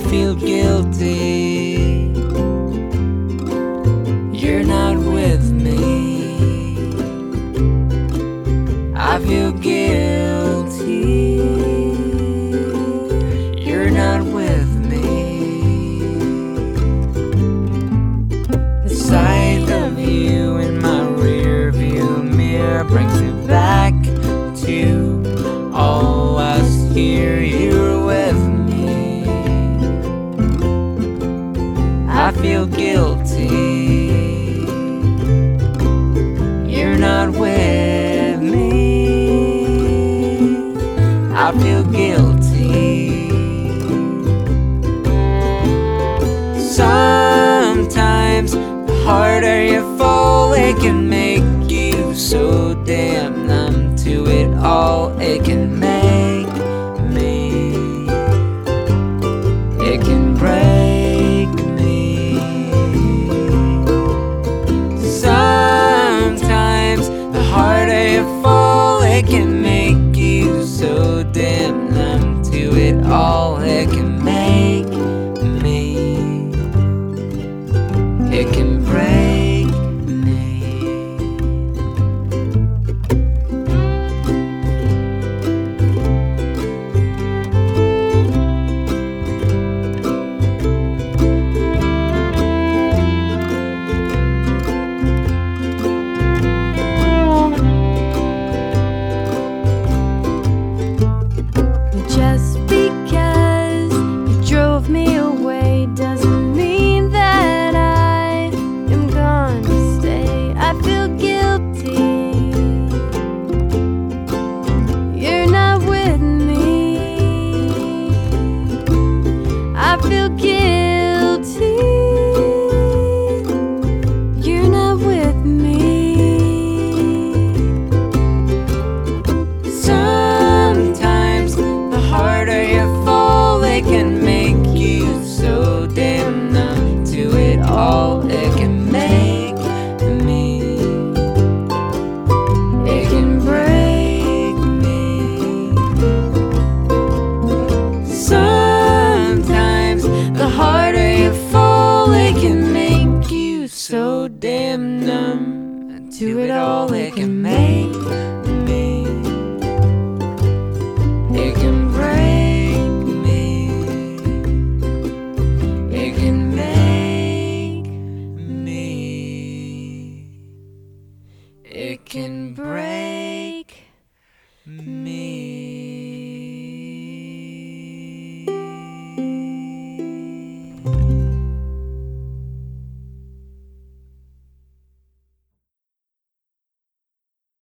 feel guilty. You're not with me. I feel guilty. You're not with me. The sight of you in my rear view mirror brings me back to all last year. You were with me. I feel guilty. You're not with me. I feel guilty. Sometimes the harder you fall, it can make you so damn numb to it all. It can make me, it can break me. Sometimes the harder you fall, it can make you so damn numb to it all. It can make me, it can break me. Just because you drove me away doesn't mean that I am gonna stay. I feel guilty. You're not with me. I feel guilty. You're not with me. Sometimes the harder you fall, it can make you so damn numb to it all. It can make me, it can break me. Sometimes the harder you fall, it can make you so damn numb to it all. It can make me, it can break me. It can make me, it can break me.